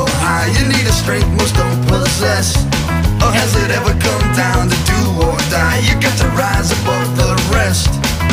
so high, you need a strength most don't possess. Or has it ever come down to do or die? You got to rise above the rest.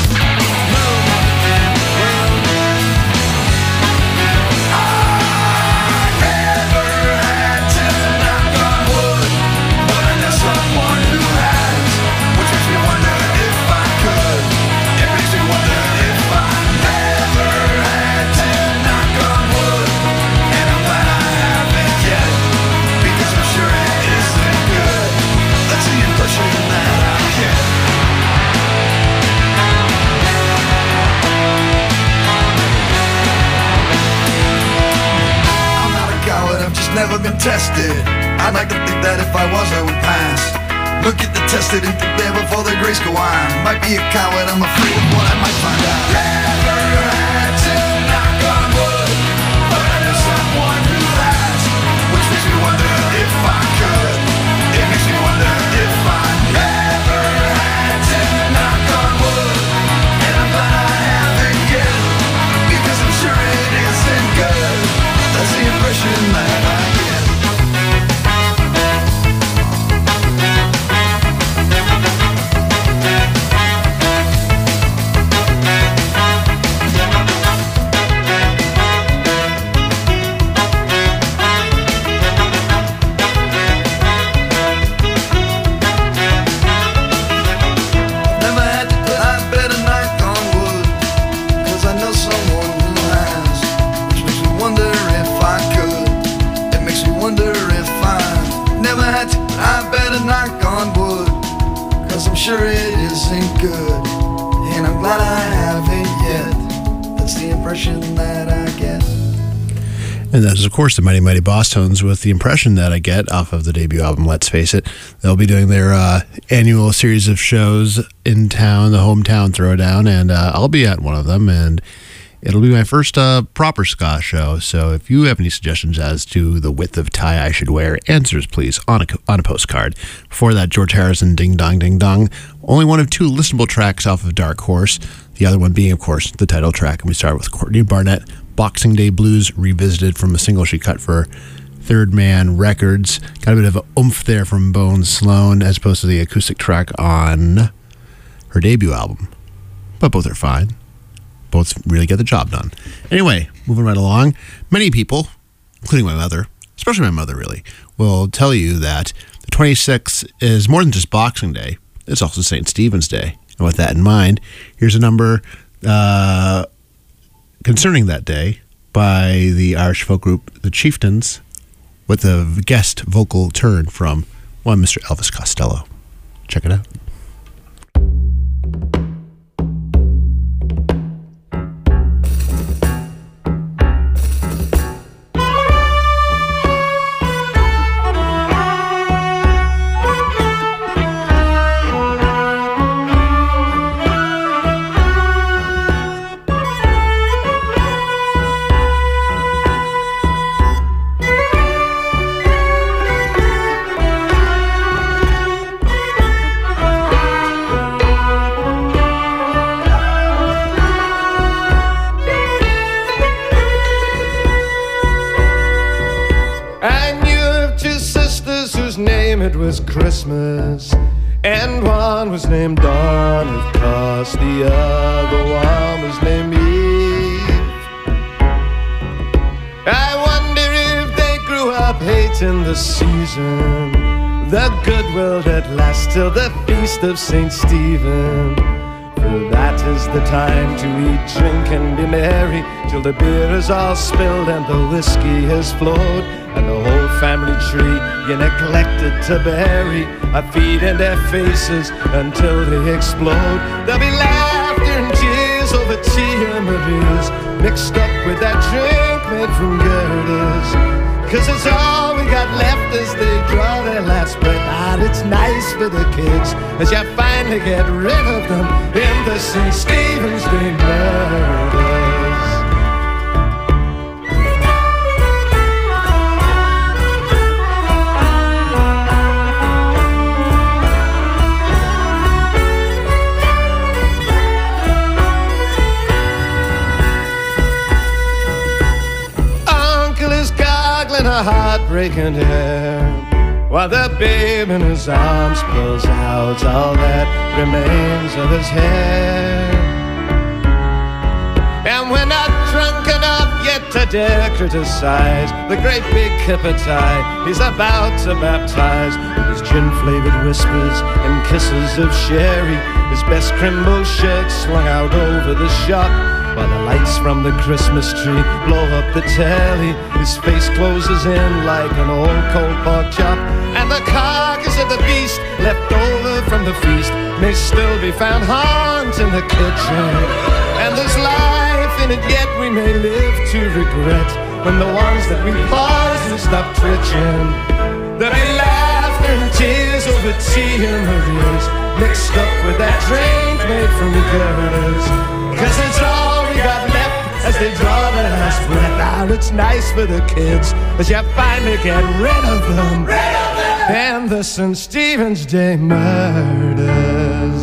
Never been tested. I'd like to think that if I was, I would pass. Look at the tested and think there before their grace go on. Might be a coward, I'm afraid of what I might find out. Never had to knock on wood, but I know someone who has, which makes me wonder if I could. It makes me wonder if I never had to knock on wood, and I'm glad I haven't yet, because I'm sure it isn't good. That's the impression that I get. Never had to, but I better knock on wood, 'cause I know someone who has, which makes me wonder if I could. It makes me wonder if I never had to, but I better knock on wood, 'cause I'm sure it isn't good, and I'm glad I haven't yet. That's the impression that I get. And that is, of course, the Mighty Mighty Boss Tones with The Impression That I Get off of the debut album, Let's Face It. They'll be doing their annual series of shows in town, the Hometown Throwdown, and I'll be at one of them, and it'll be my first proper ska show. So if you have any suggestions as to the width of tie I should wear, answers, please, on a postcard. Before that, George Harrison, Ding Dong Ding Dong. Only one of two listenable tracks off of Dark Horse, the other one being, of course, the title track. And we start with Courtney Barnett, Boxing Day Blues, revisited from a single she cut for Third Man Records. Got a bit of a oomph there from Bone Sloan as opposed to the acoustic track on her debut album. But both are fine. Both really get the job done. Anyway, moving right along. Many people, including my mother, especially my mother really, will tell you that the 26th is more than just Boxing Day. It's also St. Stephen's Day. And with that in mind, here's a number concerning that day by the Irish folk group The Chieftains, with a guest vocal turn from one Mr. Elvis Costello. Check it out. It was Christmas, and one was named Dawn, of course, the other one was named Eve. I wonder if they grew up hating the season, the goodwill that lasts till the feast of St. Stephen. For that is the time to eat, drink, and be merry, till the beer is all spilled and the whiskey has flowed, and the whole family tree you neglected to bury are feeding their faces until they explode. There'll be laughter and tears over tea and Marie's, mixed up with that drink made from girders. 'Cause it's all we got left as they draw their last breath. And it's nice for the kids as you finally get rid of them in the St. Stephen's Day murders. Uncle is gargling a heartbreaking hair, while the babe in his arms pulls out all that remains of his hair. And we're not drunk enough yet to dare criticize the great big Kippertie he's about to baptize, with his gin-flavored whispers and kisses of sherry, his best crimble shirt slung out over the shop, while the lights from the Christmas tree blow up the telly. His face closes in like an old cold pork chop, and the carcass of the beast left over from the feast may still be found haunting the kitchen. And there's life in it yet we may live to regret, when the ones that we pause and stop twitching. There'll be laughter and tears over tea and Marie's, mixed up with that drink made from girders, 'cause it's all we got left as they draw their last breath out. It's nice for the kids as you finally get rid of them. And the St. Stephen's Day murders.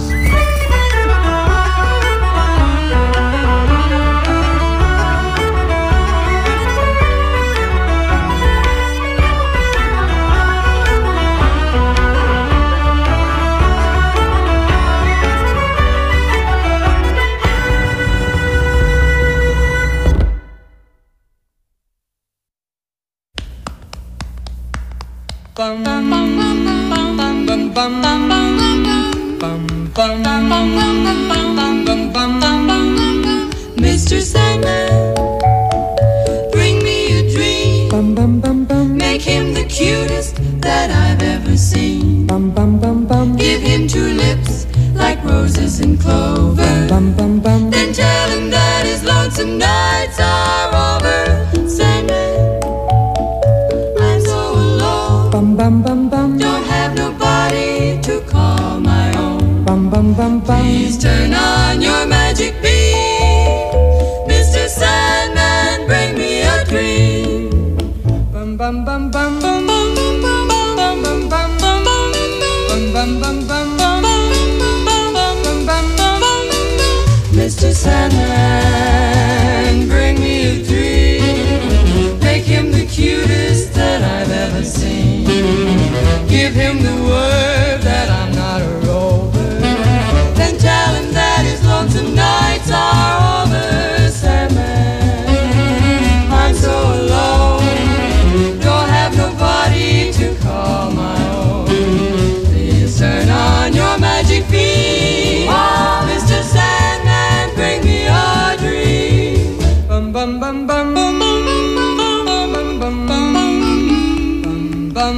Mr. Sandman, bring me a dream. Make him the cutest that I've ever seen. Give him two lips like roses and clover. Then tell him that his lonesome nights are over. Sandman, I'm so alone. Don't have nobody to call my own. Please turn on your magic beam. Mr. Sandman, bring me a dream. Mr. Sandman, bring me a dream. Make him the cutest that I've ever seen. Give him the word that I'm not a rover. Then tell him that his lonesome nights are over. Sandman, I'm so alone. Don't have nobody to call my own. Please turn on your magic beam. Oh, Mr. Sandman, bring me a dream. Bum bum bum bum bum bum bum bum bum bum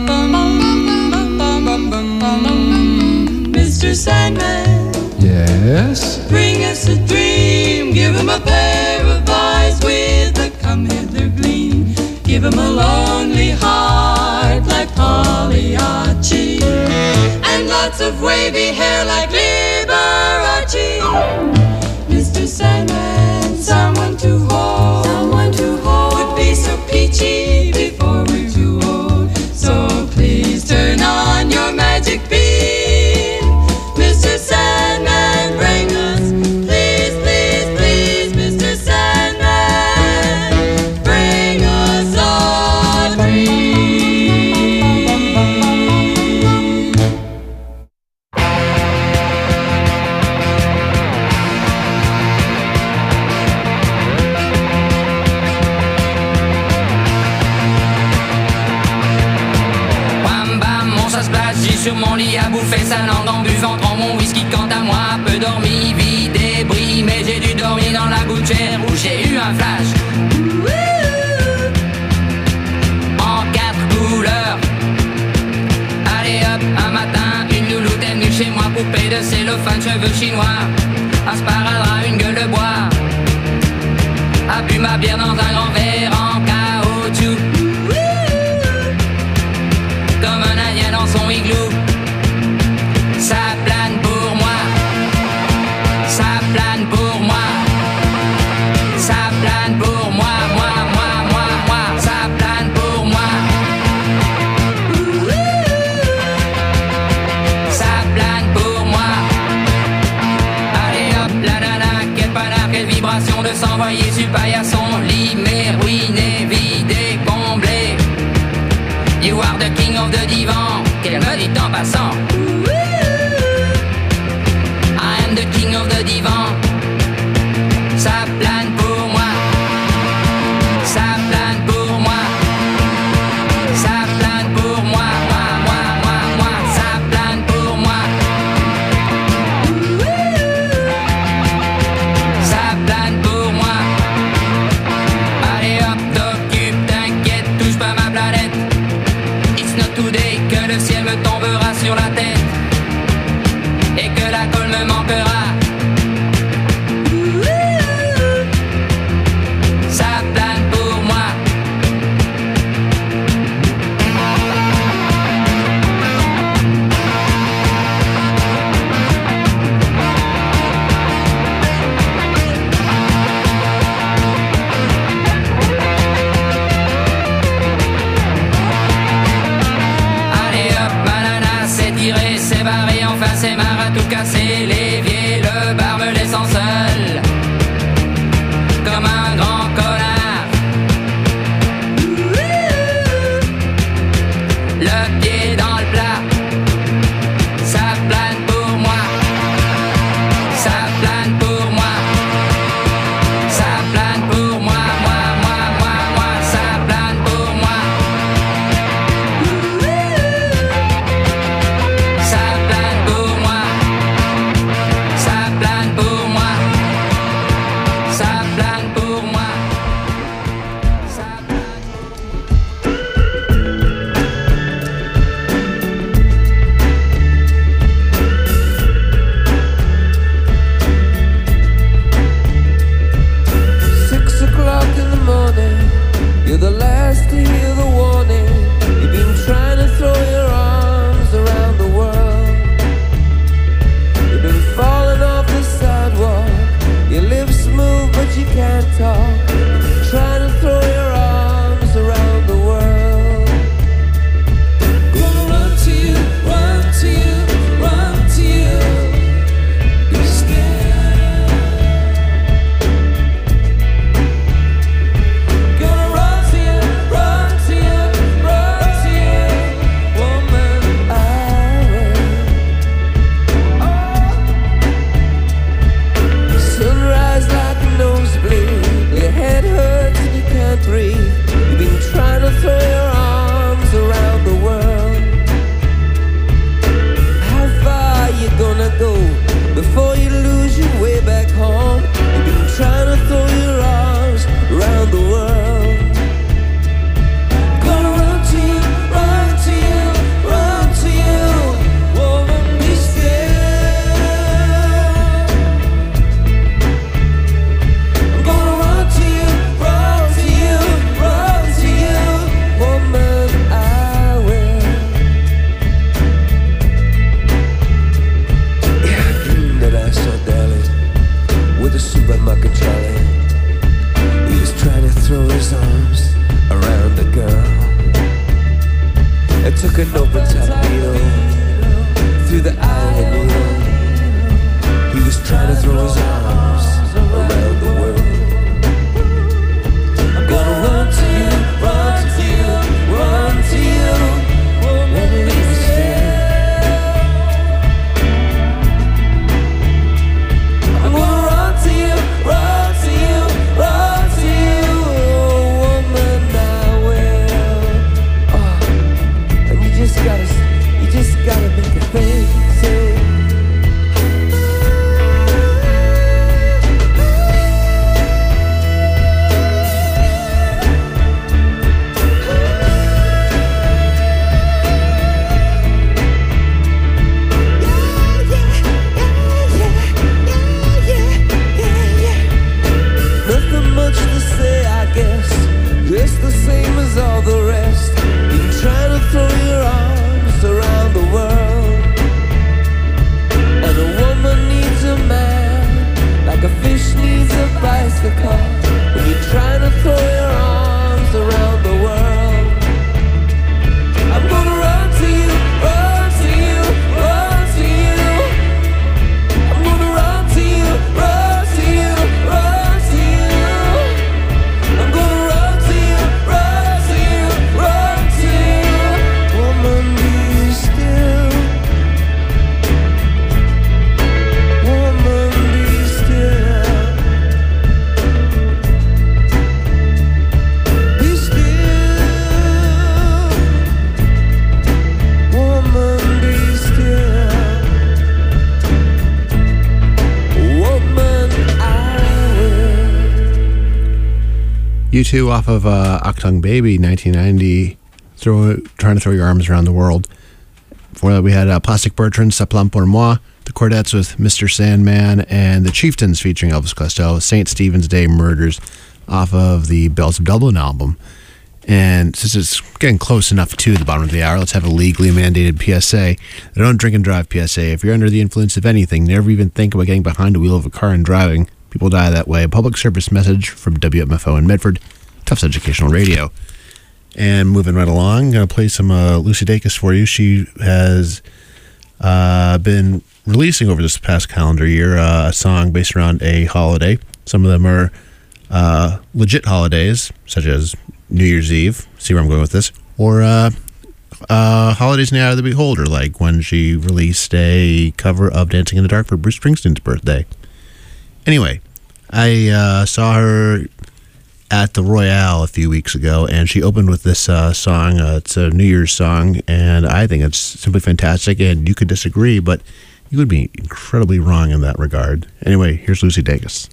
bum. Mr. Sandman, Yes? bring us a dream. Give him a pair of eyes with a come hither gleam. Give him a lonely heart like Pagliacci, and lots of wavy hair like Liberace. Mr. Sandman, someone to hold would be so peachy before we're too old. So please turn on your magic beam. Mr. Sandman, bring us, please, please, please, Mr. Sandman, bring us a dream. Bam bam, mon ça se place, j'ai sur mon lit à bouffer sa langue en buvant trop mon whisky. Quant à moi, peu dormi, vie débris, mais j'ai dû dormir dans la gouttière où j'ai eu un flash. En 4 couleurs. Allez hop, un matin, une louloute est venue chez moi, poupée de cellophane, cheveux chinois, un sparadrap, une gueule de bois, a bu ma bière dans un grand verre en caoutchouc, comme un indien dans son igloo. Ça plane pour moi, ça plane pour moi, ça plane pour moi, moi, ça plane pour moi. Ça plane pour moi. Allez hop, la nana, quel panard, quelle vibration de s'envoyer sur paillasson, lit mais ruiné, vidé, comblé. You are the king of the divan, qu'elle me dit en passant. I am the king of the divan. Ça plane pour moi. Ça plane pour moi. Ça plane pour moi. Moi. Ça plane pour moi. Ça plane pour moi. Allez hop, t'occupe, t'inquiète, touche pas ma planète. It's not today que le ciel me tombera sur la tête et que la colle me manquera. Ça plane pour moi. Allez hop, banana, c'est tiré, c'est barré, enfin c'est marre à tout casser. L'évier, le bar me laissant seul comme un grand connard. Le pied dans le plat. Ça plane pour moi. Ça plane pour moi. Ça plane pour moi. Moi. Ça plane pour moi. Ça plane pour moi. Ça plane pour moi. Ça plane pour moi. Ça plane. Six o'clock in the morning, you're the last to hear the warning. You've been trying to throw your arms around the world. You've been falling off the sidewalk. Your lips move but you can't talk. Trying to throw your arms around the world. Gonna run to you, run to you, run to you. Be scared. Gonna run to you, run to you, run to you, woman, I will. Sunrise like a nosebleed, your head hurts and you can't breathe. You've been trying to throw your arms around the world. How far you gonna go before you lose your way back home? You've been trying to throw your arms around the world. Gonna run to you, run to you, run to you, woman, be still. I'm gonna run to you, run to you, run to you, woman, I will. Yeah, I dreamed that I saw Dally with a supermarket trolley. He was trying to throw his arms around a girl. I took an open torpedo through the eye of a needle. He was trying to throw his arms around the world. I'm gonna run to you, run to you, run to you, woman, be still. I'm gonna run to you, run to you, run to you, woman, I will. And you just gotta make a thing, say. U2 off of Achtung Baby, 1990, Trying to Throw Your Arms Around the World. Before that, we had Plastic Bertrand, Ça Plane pour moi, the Quartets with Mr. Sandman, and the Chieftains featuring Elvis Costello, St. Stephen's Day Murders off of the Bells of Dublin album. And since it's getting close enough to the bottom of the hour, let's have a legally mandated PSA. The Don't Drink and Drive PSA. If you're under the influence of anything, never even think about getting behind the wheel of a car and driving. People die that way. A public service message from WMFO in Medford, Tufts Educational Radio. And moving right along, I'm going to play some Lucy Dacus for you. She has been releasing over this past calendar year a song based around a holiday. Some of them are legit holidays, such as New Year's Eve, see where I'm going with this, or Holidays in the Eye of the Beholder, like when she released a cover of Dancing in the Dark for Bruce Springsteen's birthday. Anyway, I saw her at the Royale a few weeks ago, and she opened with this song. It's a New Year's song, and I think it's simply fantastic, and you could disagree, but you would be incredibly wrong in that regard. Anyway, here's Lucy Dacus.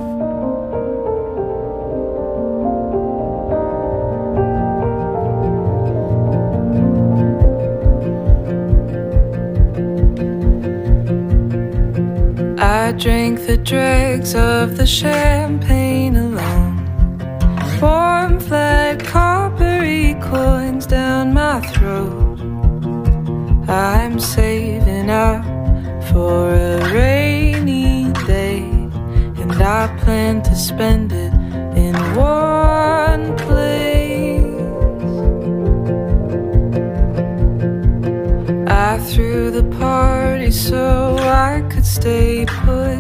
I drank the dregs of the champagne alone. Warm, flat, coppery coins down my throat. I'm saving up for a rainy day, and I plan to spend it in one place. I threw the party so I could stay put.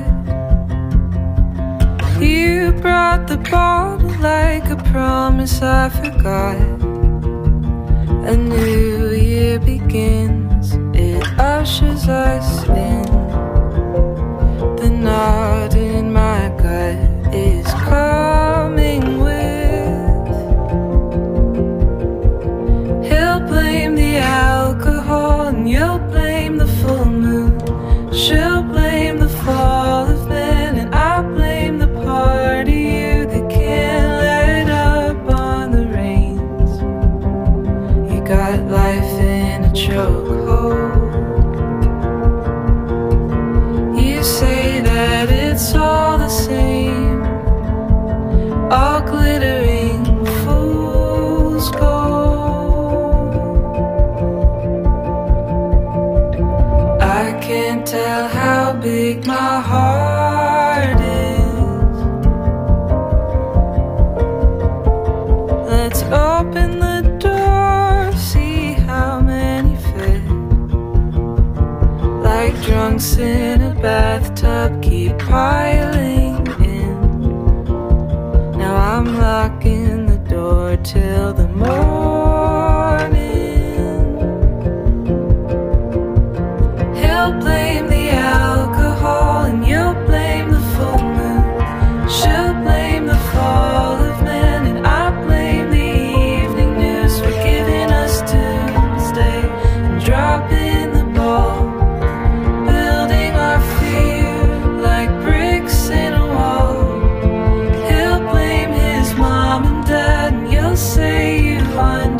You brought the bottle like a promise I forgot. A new year begins, it ushers us in. The knot in my gut is coming with. He'll blame the alcohol and you'll blame the full moon. She'll blame the fall of man and I blame the part of you that can't let up on the reins. You got life in a chokehold. You say that it's all the same, all glittering fool's gold. I can't tell how big my heart is. Let's open the door, see how many fit. Like drunks in a bathtub, keep piling in. Now I'm locking the door till the morning. He'll blame the alcohol and you'll blame the full moon. She'll blame the fall of man and I blame the evening news for giving us doomsday and dropping the ball. Building our fear like bricks in a wall. He'll blame his mom and dad and you'll say you understand.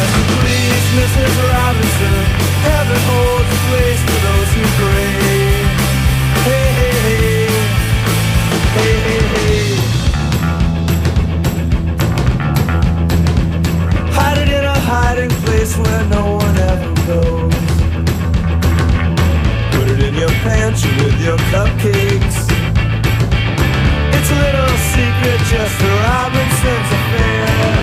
bless you please, Mrs. Robinson. Heaven holds a place for those who pray. Hey, hey, hey. Hey, hey, hey. Hide it in a hiding place where no one ever goes. Put it in your pantry with your cupcakes. It's a little secret, just the Robinsons affair.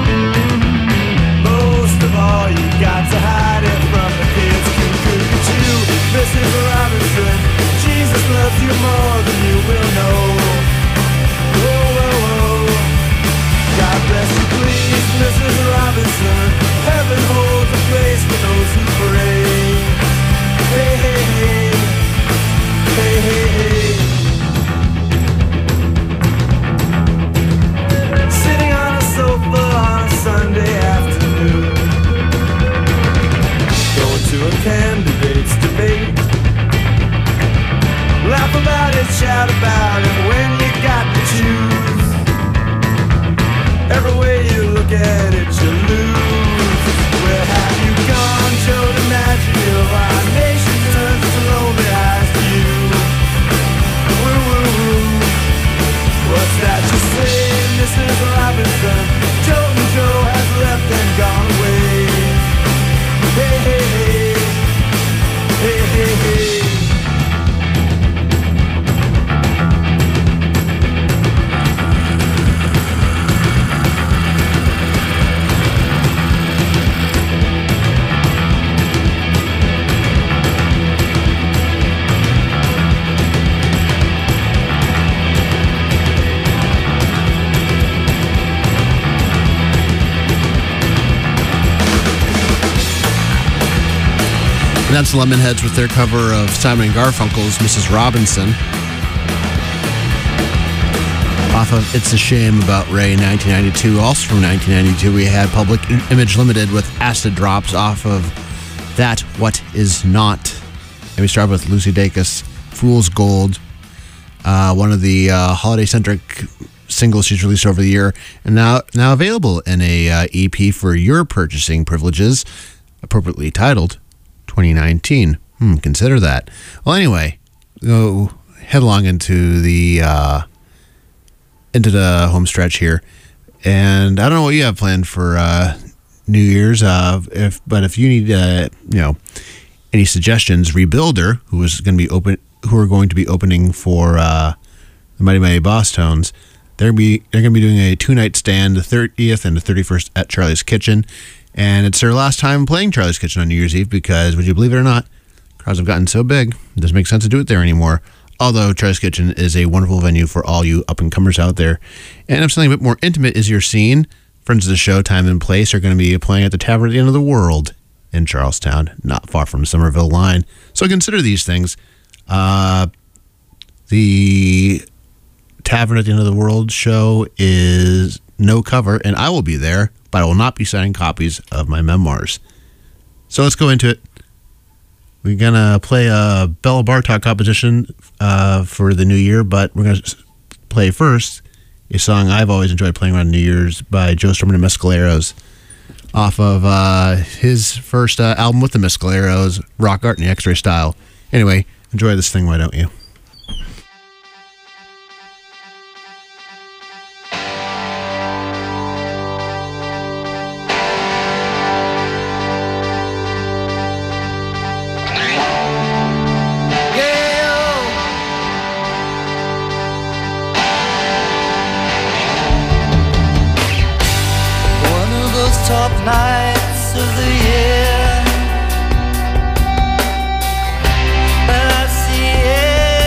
Most of all, you got to hide it from the kids. Cuckoo, Mrs. Robinson. Jesus loves you more than you will know. Whoa, whoa, whoa. God bless you, please, Mrs. Robinson. Heaven holds a place for those who pray. Hey, hey, hey. Hey, hey, hey. Sitting on a sofa on a Sunday afternoon, going to a candidate's debate. Laugh about it, shout about it when you got to choose. Every way you look at it, you lose. Where have you gone, Joe DiMaggio? Our nation turns its lonely eyes to you. Woo, woo, woo. What's that you say, Mrs. Robinson? Joltin' Joe has left and gone away. Hey, hey, hey. Hey, hey, hey. And that's Lemonheads with their cover of Simon & Garfunkel's Mrs. Robinson. Off of It's a Shame About Ray, 1992. Also from 1992, we had Public Image Limited with Acid Drops off of That What Is Not. And we start with Lucy Dacus, Fool's Gold, one of the holiday-centric singles she's released over the year, and now available in a EP for your purchasing privileges, appropriately titled 2019. Consider that. Well, anyway, go headlong into the home stretch here, and I don't know what you have planned for New Year's. But if you need any suggestions, Rebuilder, who are going to be opening for the Mighty Mighty Boss Tones, they're going to be doing a 2-night stand, the 30th and the 31st at Charlie's Kitchen. And it's their last time playing Charlie's Kitchen on New Year's Eve because, would you believe it or not, crowds have gotten so big, it doesn't make sense to do it there anymore. Although Charlie's Kitchen is a wonderful venue for all you up-and-comers out there. And if something a bit more intimate is your scene, friends of the show, Time and Place, are going to be playing at the Tavern at the End of the World in Charlestown, not far from Somerville Line. So consider these things. The Tavern at the End of the World show is no cover, and I will be there, but I will not be signing copies of my memoirs. So let's go into it. We're going to play a Bella Bartok composition for the new year, but we're going to play first a song I've always enjoyed playing around New Year's by Joe Strummer and the Mescaleros off of his first album with the Mescaleros, Rock Art in the X-Ray Style. Anyway, enjoy this thing, why don't you? Top nights of the year, and I see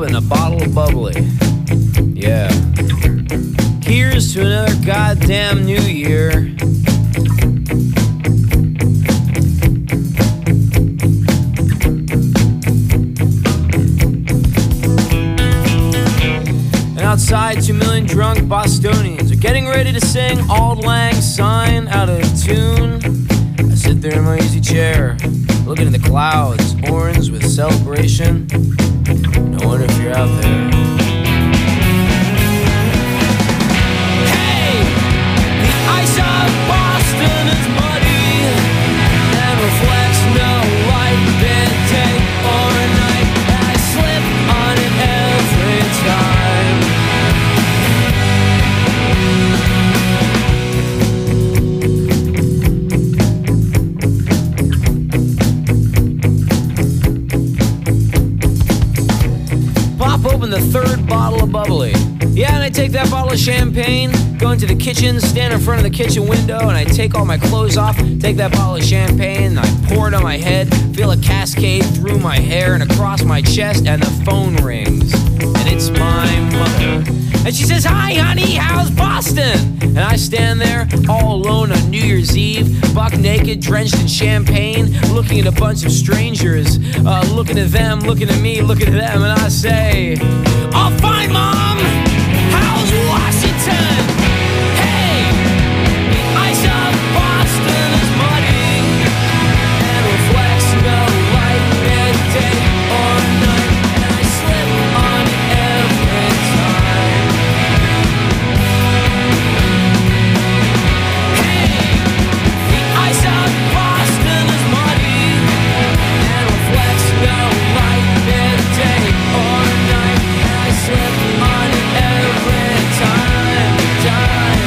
open a bottle of bubbly. Yeah. Here's to another goddamn new year. And outside, 2 million drunk Bostonians are getting ready to sing Auld Lang Syne out of tune. I sit there in my easy chair, looking at the clouds, orange with celebration. I wonder if you're out there. Hey! The ice of Boston is muddy and reflects no light, midday or night. I slip on it every time. Open the third bottle of bubbly. Yeah, and I take that bottle of champagne, go into the kitchen, stand in front of the kitchen window, and I take all my clothes off, take that bottle of champagne, and I pour it on my head, feel a cascade through my hair and across my chest, and the phone rings. And it's my mother. And she says, "Hi, honey, how's Boston?" And I stand there all alone on New Year's Eve, buck naked, drenched in champagne, looking at a bunch of strangers, looking at them, looking at me, looking at them, and I say, "All fine, Mom. How's Washington? Hey, the ice of Boston is muddy and reflects no light, midday or night, and I slip on it every time." Hey, the ice of Boston is muddy and reflects no light, midday or night, and I slip on it every time, time,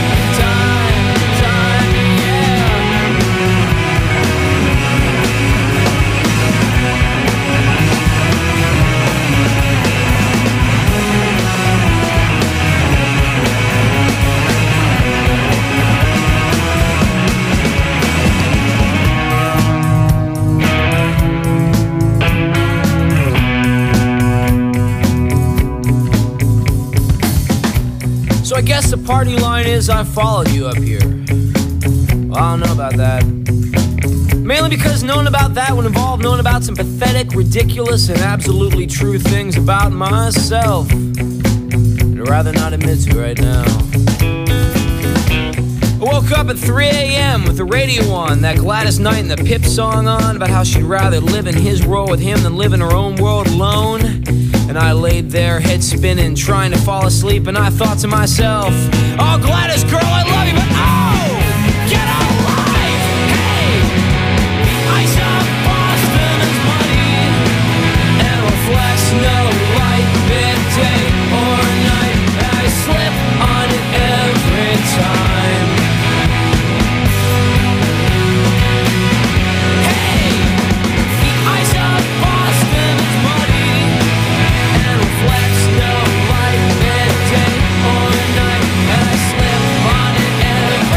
yeah. So I guess the party line is I followed you up here. Well, I don't know about that. Mainly because knowing about that would involve knowing about some pathetic, ridiculous, and absolutely true things about myself. I'd rather not admit to right now. I woke up at 3 a.m. with the radio on, that Gladys Knight and the Pip song on, about how she'd rather live in his world with him than live in her own world alone. And I laid there, head spinning, trying to fall asleep, and I thought to myself, "Oh, Gladys, girl, I love you, but oh, get a life! Hey, the ice of Boston is muddy and reflects no light, midday or night, and I slip on it every time." Hey, the ice of Boston is muddy and reflects no light, midday or night, and I slip on it every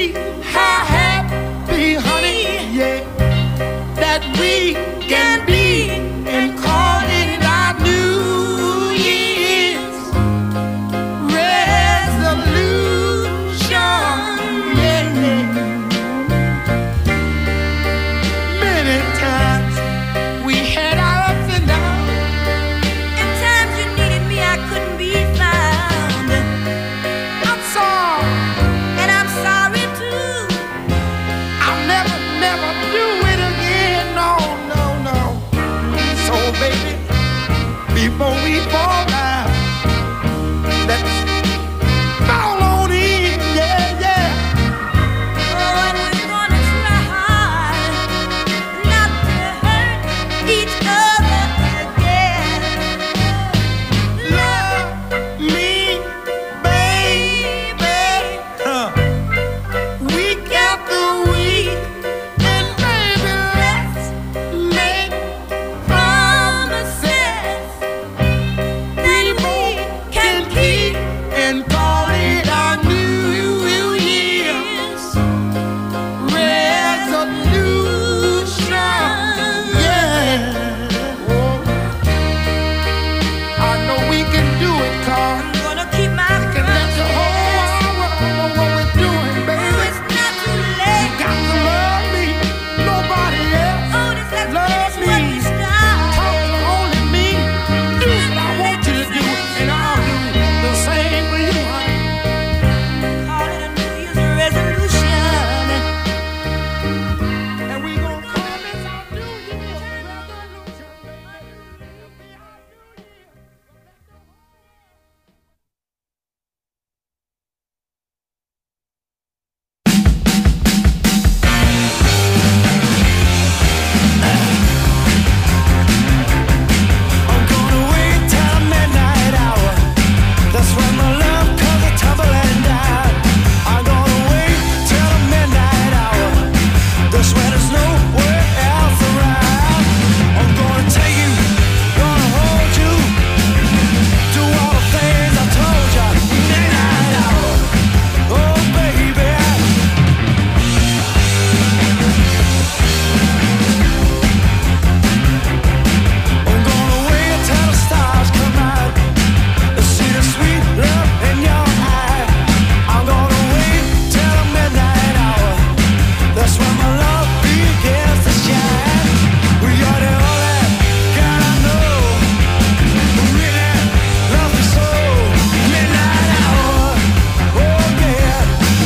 see how happy, honey, yeah, that we can be and call it our New Year's resolution. Yeah, yeah. Many times we had our ups and downs. In times you needed me, I couldn't be found. I'm sorry, And I'm sorry too. I'll never, never do it again. No, no, no. So, baby, before we fall down, let's fall on in, yeah, yeah. Oh, and we're gonna try hard not to hurt each other again. Love me, baby. Week after week, and baby, let's make Promises we both can keep and call it our New Year's resolution. Yeah. Oh, I know we can do it, Carl. I'm gonna keep my Can let the whole world know what we're doing, baby. It's not too late. Got to love me, nobody else. Oh, this has Love finished me. what we started. Talk to only me. Do what I want you to do, and I'll do the same for you, honey. Call it a New Year's resolution. And we gon' call this our New Year's resolution. I'm gonna wait till the midnight hour. That's when my love comes a tumbling down. I'm gonna wait till the midnight hour. That's when there's nowhere else around. I'm gonna take you, gonna hold you, do all the things I told ya. Midnight hour, oh baby. I'm gonna wait till the stars come out and see the sweet love in your eye. I'm gonna wait till the midnight hour. That's when my love begins to shine. We are the only God I know who really loves me so. Midnight hour, oh yeah.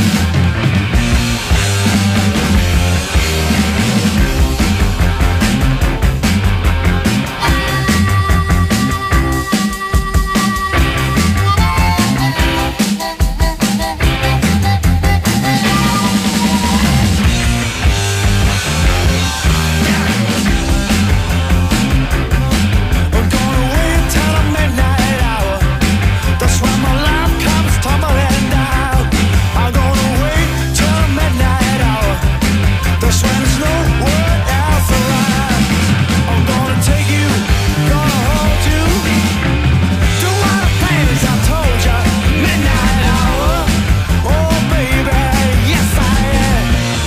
I'm gonna wait till the midnight hour. That's when my life comes tumbling down. I'm gonna wait till the midnight hour. That's when there's no word else around. I'm gonna take you, gonna hold you, do all the things I told ya. Midnight hour, oh baby, yes I am.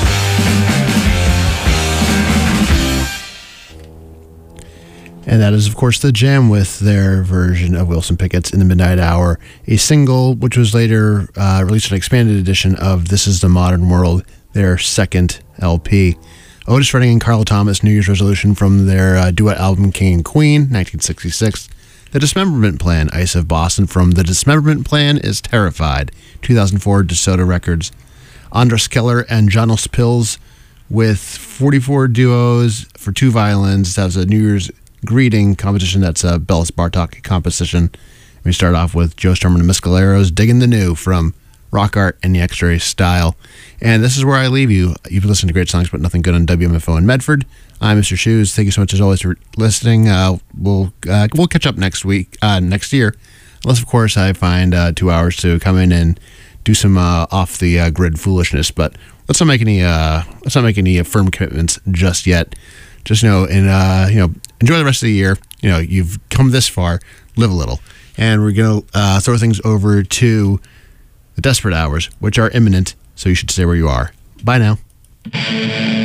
And that is, of course, The Jam with their version of Wilson Pickett's In the Midnight Hour, a single which was later released an expanded edition of This Is the Modern World, their second LP. Otis Redding and Carla Thomas, New Year's resolution from their duet album King and Queen, 1966. The Dismemberment Plan, Ice of Boston from The Dismemberment Plan is Terrified, 2004, DeSoto Records. Andras Keller and Janos Pils with 44 duos for two violins. That was a New Year's greeting competition. That's a Belis Bartok composition. We start off with Joe Strummer and the Mescaleros, Digging the New from Rock Art and the X-Ray Style. And this is where I leave you. You've listened to Great Songs But Nothing Good on WMFO in Medford. I'm Mr. Shoes. Thank you so much as always for listening. We'll catch up next year. Unless, of course, I find 2 hours to come in and do some off the grid foolishness. But let's not make any firm commitments just yet. Just know and enjoy the rest of the year. You've come this far. Live a little. And we're gonna throw things over to the Desperate Hours, which are imminent so you should stay where you are. Bye now.